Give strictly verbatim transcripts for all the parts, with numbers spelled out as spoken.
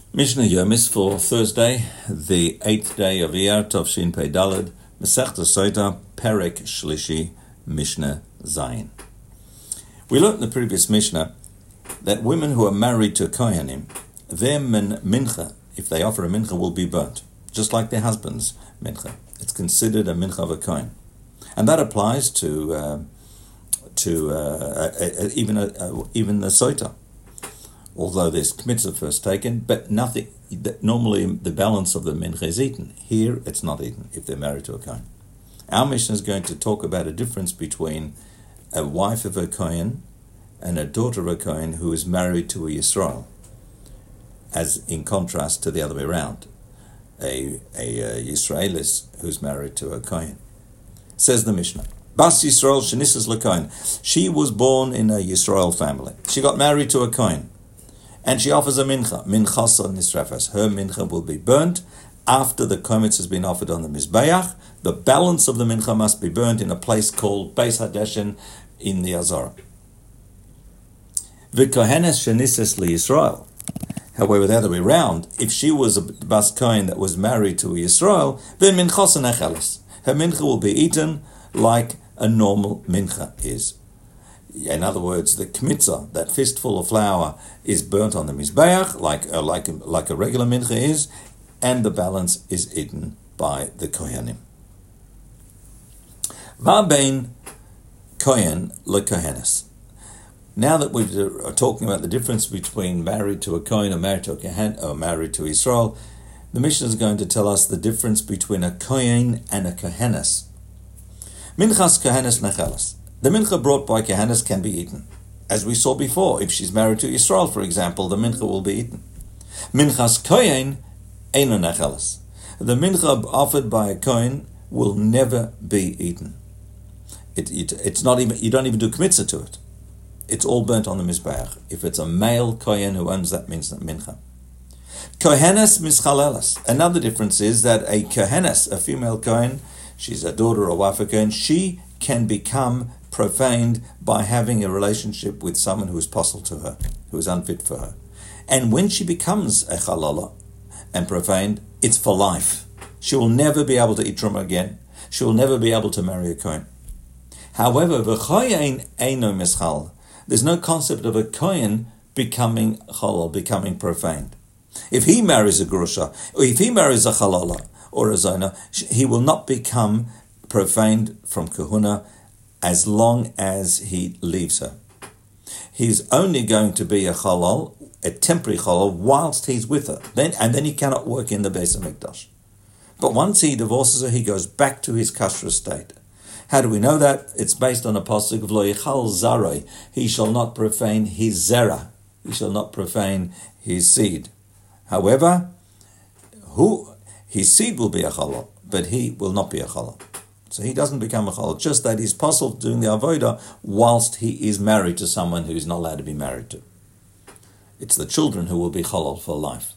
Mishnah Yomis for Thursday, the eighth day of Iyar, Tovshin Pei Daled, Masechta Sota, Perek Shlishi, Mishnah Zayin. We learnt in the previous Mishnah that women who are married to Kohanim, their min- mincha, if they offer a mincha, will be burnt, just like their husband's mincha. It's considered a mincha of a Kohen. And that applies to uh, to uh, a, a, even a, a, even the Sota. Although there's kmitzah first taken, but nothing. Normally, the balance of the mincha is eaten. Here, it's not eaten if they're married to a Kohen. Our Mishnah is going to talk about a difference between a wife of a Kohen and a daughter of a Kohen who is married to a Yisrael, as in contrast to the other way around, a a, a Yisraelis who's married to a Kohen. Says the Mishnah, Bas Yisrael shenisas leKohen. She was born in a Yisrael family. She got married to a Kohen. And she offers a mincha, minchasa nisrafas. Her mincha will be burnt after the kometz has been offered on the mizbeach. The balance of the mincha must be burnt in a place called Beis Hadeshen in the Azara. V'kohenes shenisas liYisrael. However, the other way around, if she was a bas kohen that was married to a Yisrael, then minchasa necheles. Her mincha will be eaten like a normal mincha is. In other words, the kmitzah, that fistful of flour, is burnt on the mizbeach, like uh, like like a regular mincha is, and the balance is eaten by the kohanim. Va'bein kohen lekohenes. Now that we're talking about the difference between married to a kohen or married to a kohen or married to Israel, the Mishnah is going to tell us the difference between a kohen and a kohenes. Minchas kohenes necheles. The mincha brought by kohenes can be eaten. As we saw before, if she's married to Israel, for example, the mincha will be eaten. Minchas kohen eino necheles. The mincha offered by a kohen will never be eaten. It, it, it's not even, you don't even do kmitzah to it. It's all burnt on the mizbeach. If it's a male kohen who owns that mincha. Kohenes mischaleles. Another difference is that a kohenes, a female kohen, she's a daughter or wife of kohen, she can become profaned by having a relationship with someone who is possible to her, who is unfit for her. And when she becomes a halala and profaned, it's for life. She will never be able to eat truma again. She will never be able to marry a kohen. However, v'choyen eino mischal. There's no concept of a kohen becoming halal, becoming profaned. If he marries a grusha, or if he marries a halala or a zona, he will not become profaned from kahuna as long as he leaves her. He's only going to be a halal, a temporary halal, whilst he's with her. Then and then he cannot work in the Beis HaMikdash. But once he divorces her, he goes back to his kosher state. How do we know that? It's based on a pasuk of Lo Yichal Zaroi. He shall not profane his zera. He shall not profane his seed. However, who his seed will be a halal, but he will not be a halal. So he doesn't become a halal, just that he's possible doing the avodah whilst he is married to someone who is not allowed to be married to. It's the children who will be halal for life.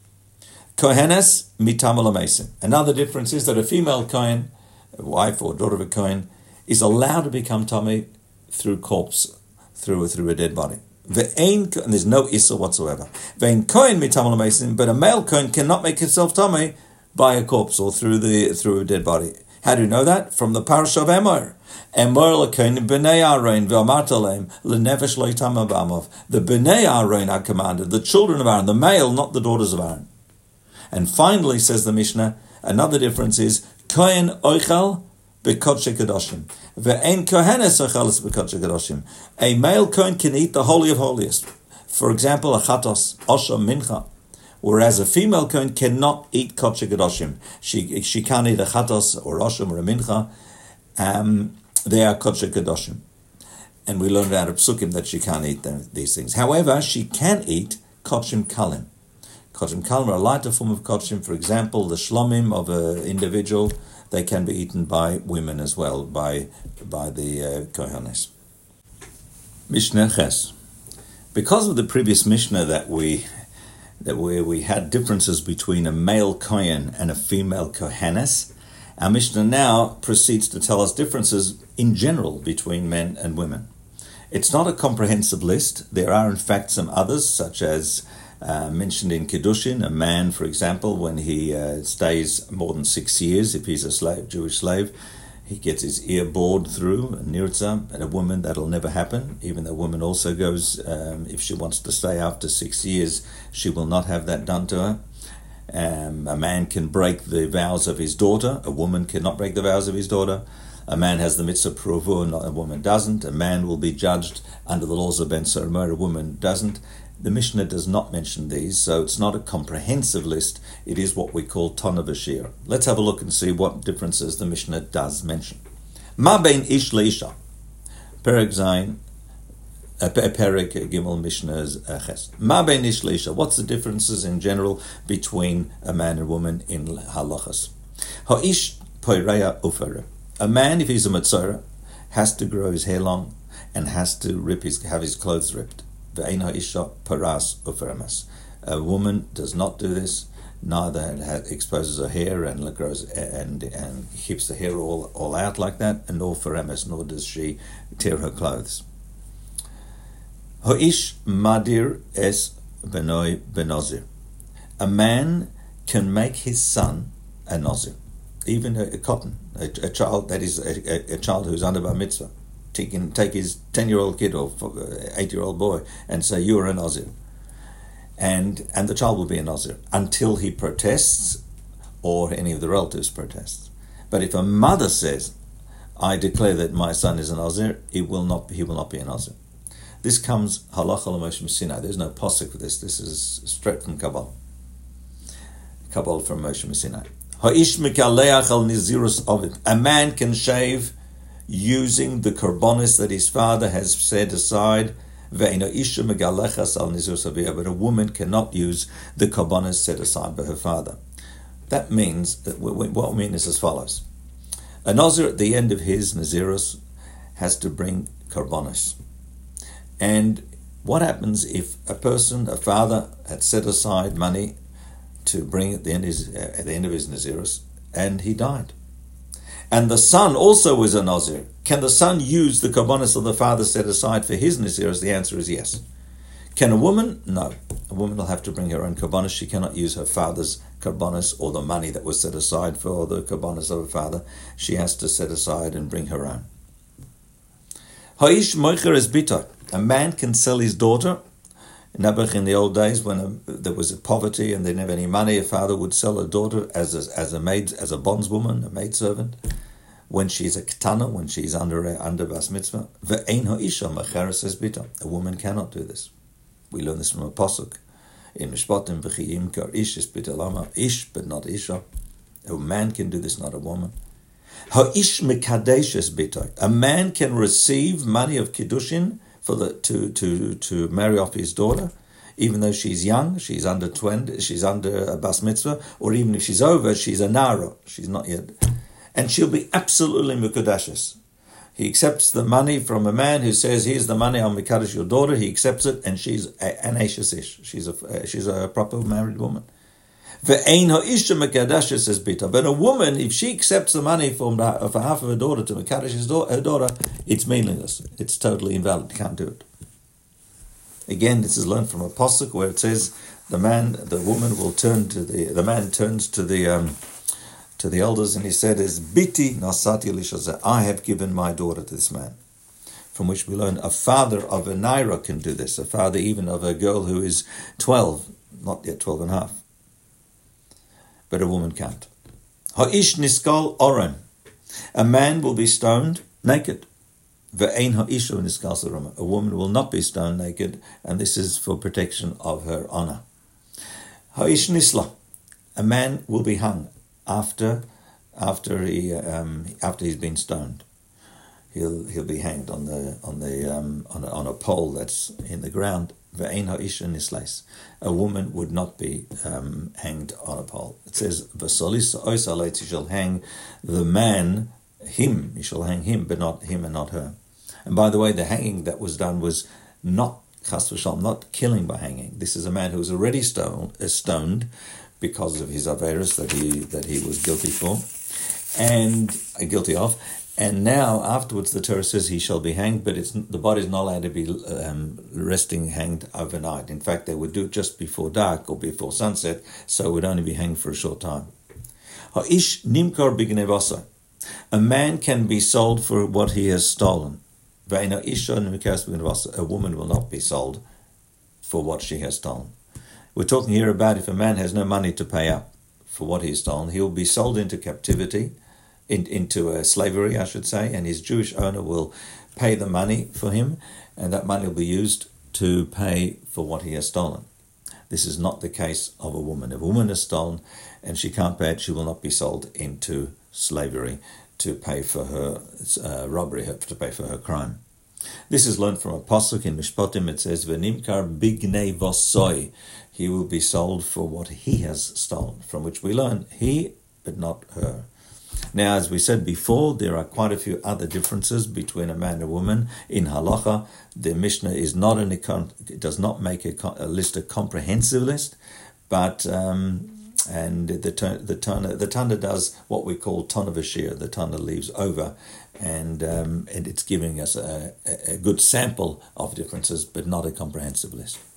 Kohenes mitam olamesim. Another difference is that a female kohen, a wife or daughter of a kohen, is allowed to become tamei through corpse, through through a dead body. Ve'ein, and there's no issa whatsoever. Ve'ein kohen mitam olamesim, but a male kohen cannot make himself tamei by a corpse or through the through a dead body. How do you know that? From the parasha of Emor. Emor l'kohen b'nei Aaron v'amart aleim l'nefesh lo yitama b'amov. The b'nei Aaron are commanded, the children of Aaron, the male, not the daughters of Aaron. And finally, says the Mishnah, another difference is kohen oichel b'kodesh kedoshim ve'ein kohenes oicheles b'kodesh kedoshim. A male kohen can eat the holy of holiest. For example, a chatos, osha, mincha. Whereas a female kohen cannot eat kodesh kedoshim. She she can't eat a chatos or osham or a mincha. Um, they are kodesh kedoshim. And we learned out of psukim that she can't eat them, these things. However, she can eat kodshim kalim. Kodshim kalim are a lighter form of kodshim. For example, the shlomim of an individual, they can be eaten by women as well, by by the uh, kohanes. Mishnah Ches. Because of the previous Mishnah that we that where we had differences between a male kohen and a female kohenes, our Mishnah now proceeds to tell us differences in general between men and women. It's not a comprehensive list. There are in fact some others, such as uh, mentioned in Kiddushin. A man, for example, when he uh, stays more than six years, if he's a slave, Jewish slave, he gets his ear bored through, a nirza, and a woman, that'll never happen. Even the woman also goes, um, if she wants to stay after six years, she will not have that done to her. Um, a man can break the vows of his daughter. A woman cannot break the vows of his daughter. A man has the mitzvah provur, not a woman doesn't. A man will be judged under the laws of Ben Soromor, a woman doesn't. The Mishnah does not mention these, so it's not a comprehensive list. It is what we call Tana Bashir. Let's have a look and see what differences the Mishnah does mention. Ma bein ish leisha. Perek Zayin, Perek Gimel Mishnah's Ches. Ma bein ish leisha. What's the differences in general between a man and woman in halachas? Ha'ish poireya ufere. A man, if he's a metzora, has to grow his hair long and has to rip his have his clothes ripped. A woman does not do this, neither exposes her hair and grows and and keeps the hair all, all out like that, and nor feremes, nor does she tear her clothes. Ho'ish madir es benoi benozir. A man can make his son a nozir, even a, a cotton, a, a child that is a, a, a child who's under bar mitzvah. He can take his ten-year-old kid or eight-year-old boy and say, you're a Nazir. And and the child will be a Nazir until he protests or any of the relatives protests. But if a mother says, I declare that my son is a Nazir, he will not, he will not be a Nazir. This comes halacha l'Moshe Sinai. There's no posuk for this. This is straight from Kabbalah. Kabbalah from Moshe Sinai. Ha'ish mikaleach al nizirus ovid. A man can shave using the korbanos that his father has set aside, but a woman cannot use the korbanos set aside by her father. That means that what we mean is as follows: a nazir at the end of his nazirus has to bring korbanos, and what happens if a person, a father, had set aside money to bring at the end of his, uh, at the end of his nazirus, and he died? And the son also was a Nazir. Can the son use the korbanos that the father set aside for his Nazirus? The answer is yes. Can a woman? No. A woman will have to bring her own korbanos. She cannot use her father's korbanos or the money that was set aside for the korbanos of her father. She has to set aside and bring her own. Ha'ish moicher es bito. A man can sell his daughter. In Nabuch, in the old days, when a, there was a poverty and they didn't have any money, a father would sell a daughter as a, as a maid, as a bondswoman, a maidservant, when she's a ketana, when she's under a, under bas mitzvah. Ve'ein ha'isha macheres es bito. A woman cannot do this. We learn this from a pasuk in Mishpatim. V'chiyim kar ish es bito lama. Ish, but not isha. A man can do this, not a woman. Ha'ish mekadesh es bito. A man can receive money of kiddushin for the to, to, to marry off his daughter, even though she's young, she's under twenty, she's under a bas mitzvah, or even if she's over, she's a nara, she's not yet, and she'll be absolutely mekudashes. He accepts the money from a man who says, "Here's the money, I'll mekadesh your daughter." He accepts it, and she's an ashes ish. She's a she's a proper married woman. Ve'ein ha'isha mekadashes es bita. But a woman, if she accepts the money from the, for half of her daughter to mekadesh her daughter, it's meaningless. It's totally invalid. Can't do it. Again, this is learned from a pasuk where it says the man, the woman will turn to the the man turns to the um, to the elders and he said, "Is biti nasati lishazeh. I have given my daughter to this man." From which we learn a father of a naira can do this. A father even of a girl who is twelve, not yet twelve and a half. But a woman can't. Ha'ish niskal oren. A man will be stoned naked. Ve'ein ha'isha niskal saroma. A woman will not be stoned naked, and this is for protection of her honor. Ha'ish nisla. A man will be hung after after he um, after he's been stoned. He'll he'll be hanged on the on the um, on a, on a pole that's in the ground. Ve'ein ha'isha nisleis. A woman would not be um, hanged on a pole. It says v'solisa oisaleit. He shall hang the man, him. He shall hang him, but not him and not her. And by the way, the hanging that was done was not chas v'shalom, not killing by hanging. This is a man who was already stoned, uh, stoned because of his averos that he that he was guilty for, and uh, guilty of. And now, afterwards, the Torah says he shall be hanged, but it's the body is not allowed to be um, resting hanged overnight. In fact, they would do it just before dark or before sunset, so it would only be hanged for a short time. Ha'ish nimkar b'gnevasa. A man can be sold for what he has stolen. Ve'ena isha nimkar b'gnevasa. A woman will not be sold for what she has stolen. We're talking here about if a man has no money to pay up for what he's stolen, he will be sold into captivity, In, into uh, slavery, I should say, and his Jewish owner will pay the money for him, and that money will be used to pay for what he has stolen. This is not the case of a woman. If a woman has stolen and she can't pay it, she will not be sold into slavery to pay for her uh, robbery, to pay for her crime. This is learned from a pasuk in Mishpatim. It says, "V'nimkar bignei vosoi." He will be sold for what he has stolen, from which we learn he, but not her. Now, as we said before, there are quite a few other differences between a man and a woman in halacha. The Mishnah is not an it does not make a, a list, a comprehensive list, but um, and the the Tana the Tana does what we call Tana Vashir. The Tana leaves over, and um, and it's giving us a, a good sample of differences, but not a comprehensive list.